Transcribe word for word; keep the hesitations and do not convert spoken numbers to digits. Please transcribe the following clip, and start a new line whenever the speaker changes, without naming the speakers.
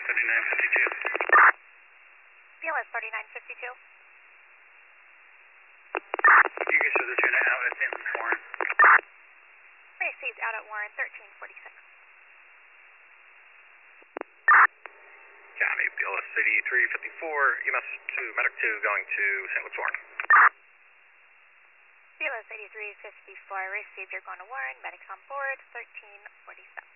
thirty-nine fifty-two.
B L S thirty-nine fifty-two.
You can show the tuna out at San Warren.
Received out at Warren thirteen forty-six.
Copy, B L S eighty-three fifty-four, E M S to Medic two going to Saint Louis Warren.
B L S eighty-three fifty-four, received, you're going to Warren, medics on board, thirteen forty-seven.